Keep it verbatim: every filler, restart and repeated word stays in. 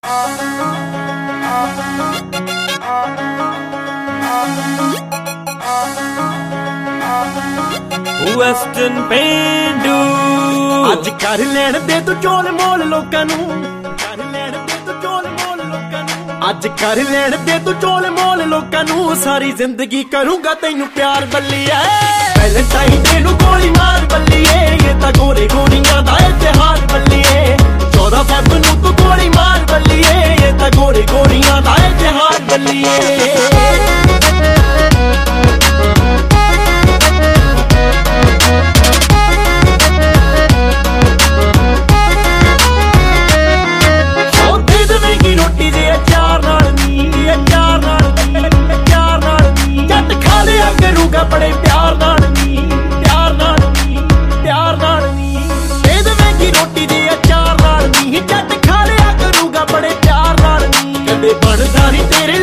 Western ਪੇਂਡੂ ਅੱਜ ਕਰ ਲੈਣ ਦੇ ਤੂੰ ਚੋਲ ਮੋਲ ਲੋਕਾਂ ਨੂੰ, ਕਰ ਲੈਣ ਦੇ ਤੂੰ ਚੋਲ ਮੋਲ ਲੋਕਾਂ ਨੂੰ, ਅੱਜ ਕਰ ਲੈਣ ਦੇ ਤੂੰ ਚੋਲ ਮੋਲ ਲੋਕਾਂ ਨੂੰ। ਸਾਰੀ ਜ਼ਿੰਦਗੀ ਕਰੂੰਗਾ ਤੈਨੂੰ ਪਿਆਰ ਬੱਲੀਏ, ਵੈਲੈਂਟਾਈਨ ਡੇ ਨੂੰ ਗੋਲੀ ਮਾਰ ਬੱਲੀਏ। ਇਹ ਤਾਂ ਗੋਰੇ ਗੋਰੀਆਂ ਦਾ ਇਤਿਹਾਸ ਬੱਲੀਏ, ਚੌਦਾਂ ਫਰਵਰੀ ਨੂੰ ਤੂੰ ਗੋਲੀ ਮਾਰ ਬੱਲੀਏ। ਇਹ ਤਾਂ ਗੋਰੇ ਗੋਰੀਆਂ ਦਾ ਇਤਿਹਾਸ ਬੱਲੀਏ। ਬੜੇ ਪਿਆਰ ਨਾਲ ਨੀ, ਪਿਆਰ ਨਾਲ ਨੀ, ਪਿਆਰ ਨਾਲ ਨੀ, ਦੇ ਦੇਵੇਂਗੀ ਰੋਟੀ ਦੇ ਅਚਾਰ ਨਾਲ ਨੀ। ਜੱਟ ਖਾ ਲਿਆ ਕਰੂਗਾ ਬੜੇ ਪਿਆਰ ਨਾਲ ਨੀ, ਕਦੇ ਬਣਦਾ ਨੀ ਤੇਰੇ